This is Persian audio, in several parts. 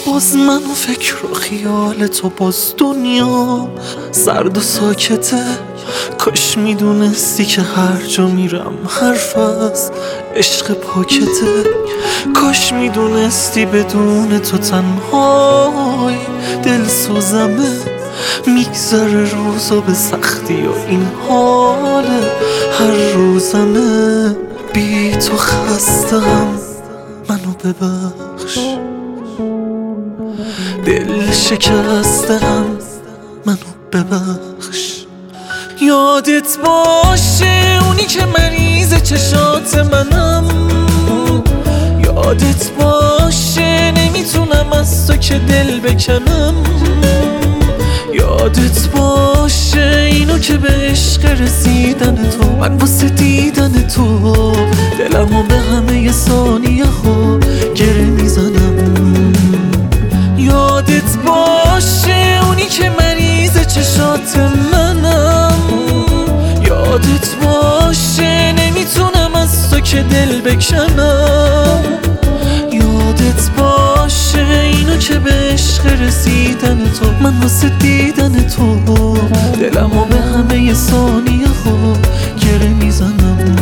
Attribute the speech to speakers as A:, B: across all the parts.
A: باز من و فکر و خیال تو، باز دنیا سرد و ساکته. کاش میدونستی که هر جا میرم حرف از عشق پاکته. کاش میدونستی بدون تو تنهای دل سوزمه. میگذره روزا به سختی و این حال هر روزمه. بی تو خستم، منو ببخش. دل شکستم، منو ببخش. یادت باشه اونی که مریض چشات منم. یادت باشه نمیتونم از تو که دل بکنم. یادت باشه اینو که به عشق رسیدن تو، من واسه دیدن تو دلمو به همه ثانیه ها گره میزنم. یادت باشه اونی که مریض چشات منم. یادت باشه نمیتونم از تو که دل بکنم. یادت باشه اینو که به عشق رسیدن تو، من واسه دیدن تو دلمو به همه ثانیه ها گره میزنم.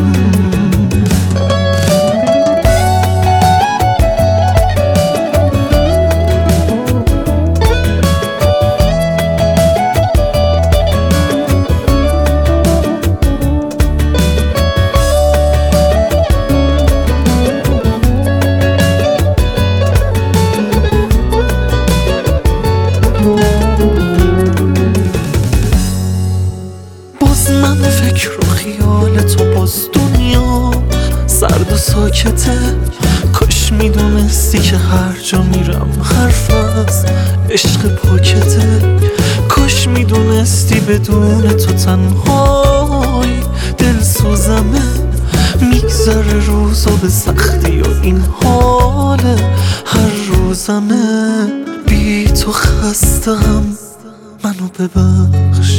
A: باز من فکر و خیال تو، باز دنیا سرد و ساکته. کاش میدونستی که هر جا میرم حرف از عشق پاکته. کاش میدونستی بدون تو تنهای دل سوزمه. میگذره روزا به سختی و این حال هر روزمه. بی تو خستم، منو ببخش.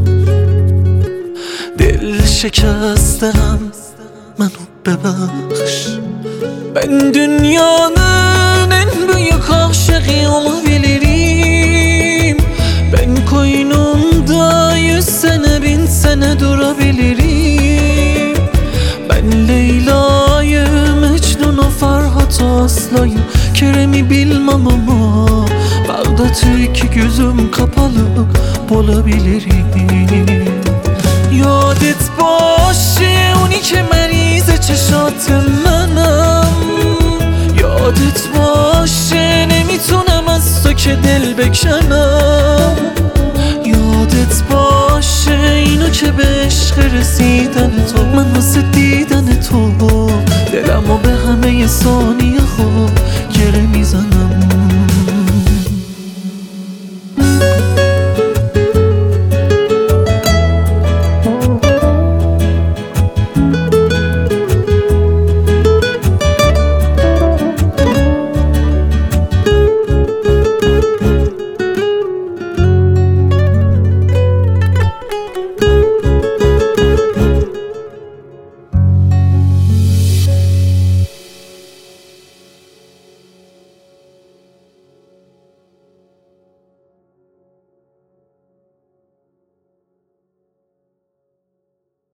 A: دل şikəstəm, mənə bəbəx. Ben dünyanın en büyük aşığı olabilirim. Ben koynunda 100 sene 1000 sene durabilirim. Ben Leyla'yı, Mecnun'u, Ferhat'ı, Aslı'yı, Kerem'i bilmem ama Bağdat'ı iki gözüm kapalı bulabilirim. یادت باشه اونی که مریض چشات منم. یادت باشه نمیتونم از تو که دل بکنم. یادت باشه اینو که به عشق رسیدن تو، من واسه دیدن تو دلمو به همه ثانیه